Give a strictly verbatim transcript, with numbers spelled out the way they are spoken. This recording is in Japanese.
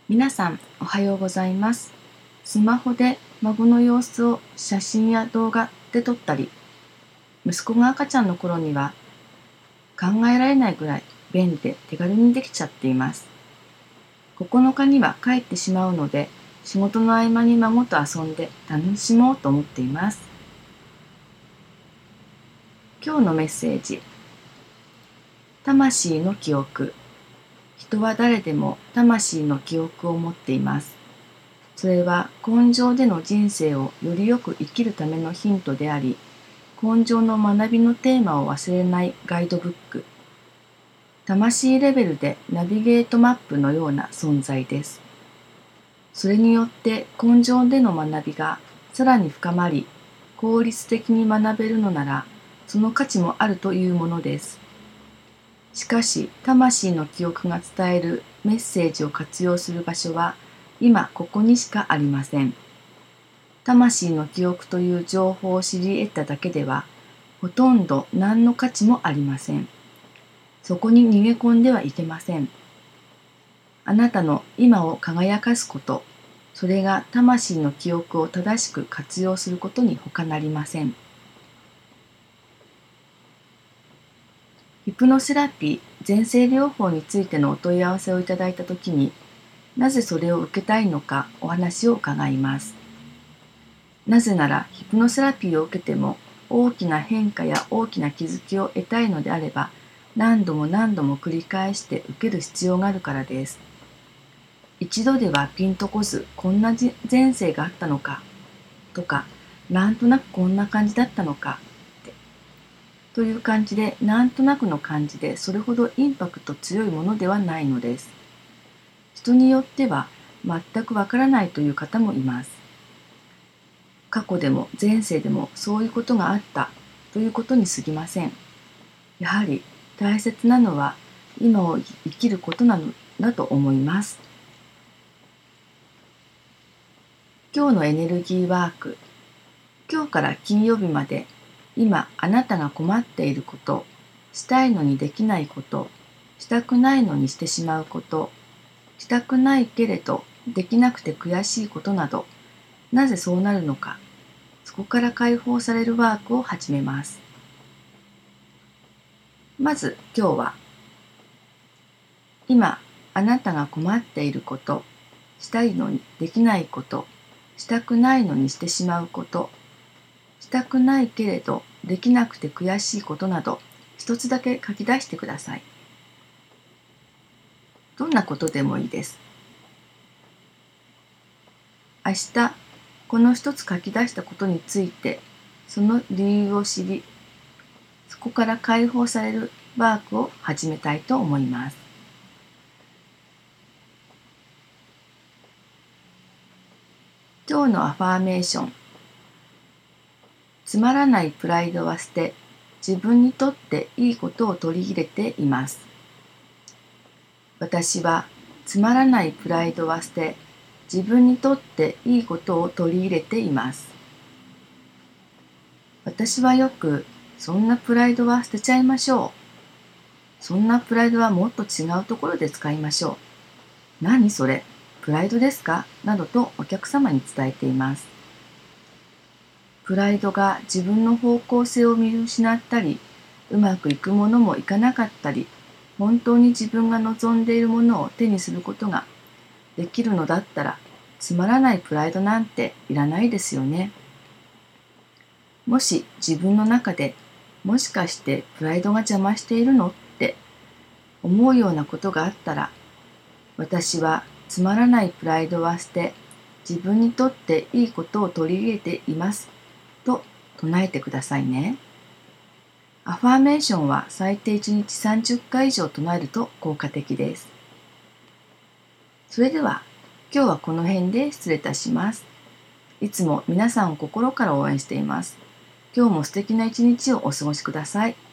皆さんおはようございます。スマホで孫の様子を写真や動画で撮ったり、息子が赤ちゃんの頃には考えられないぐらい便利で手軽にできちゃっています。ここのかには帰ってしまうので、仕事の合間に孫と遊んで楽しもうと思っています。今日のメッセージ。魂の記憶。人は誰でも魂の記憶を持っています。それは根性での人生をよりよく生きるためのヒントであり、根性の学びのテーマを忘れないガイドブック。魂レベルでナビゲートマップのような存在です。それによって根性での学びがさらに深まり、効率的に学べるのなら、その価値もあるというものです。しかし、魂の記憶が伝えるメッセージを活用する場所は、今ここにしかありません。魂の記憶という情報を知り得ただけでは、ほとんど何の価値もありません。そこに逃げ込んではいけません。あなたの今を輝かすこと、それが魂の記憶を正しく活用することに他なりません。ヒプノセラピー、前世療法についてのお問い合わせをいただいたときに、なぜそれを受けたいのかお話を伺います。なぜならヒプノセラピーを受けても大きな変化や大きな気づきを得たいのであれば、何度も何度も繰り返して受ける必要があるからです。一度ではピンとこず、こんな前世があったのかとか、なんとなくこんな感じだったのかってという感じで、なんとなくの感じでそれほどインパクト強いものではないのです。人によっては全くわからないという方もいます。過去でも前世でもそういうことがあったということに過ぎません。やはり大切なのは今を生きることなのだと思います。今日のエネルギーワーク。今日から金曜日まで、今あなたが困っていること、したいのにできないこと、したくないのにしてしまうこと、したくないけれどできなくて悔しいことなど、なぜそうなるのか、そこから解放されるワークを始めます。まず今日は、今あなたが困っていること、したいのにできないこと、したくないのにしてしまうこと、したくないけれどできなくて悔しいことなど、一つだけ書き出してください。どんなことでもいいです。明日、この一つ書き出したことについて、その理由を知り、そこから解放されるワークを始めたいと思います。今日のアファーメーション。つまらないプライドは捨て、自分にとっていいことを取り入れています。私はつまらないプライドは捨て、自分にとっていいことを取り入れています。私はよく、そんなプライドは捨てちゃいましょう。そんなプライドはもっと違うところで使いましょう。何それ、プライドですかなどとお客様に伝えています。プライドが自分の方向性を見失ったり、うまくいくものもいかなかったり、本当に自分が望んでいるものを手にすることができるのだったら、つまらないプライドなんていらないですよね。もし自分の中で、もしかしてプライドが邪魔しているのって思うようなことがあったら、私はつまらないプライドは捨て、自分にとっていいことを取り入れていますと唱えてくださいね。アファーメーションは最低いちにちさんじゅっかい以上唱えると効果的です。それでは今日はこの辺で失礼いたします。いつも皆さんを心から応援しています。今日も素敵な一日をお過ごしください。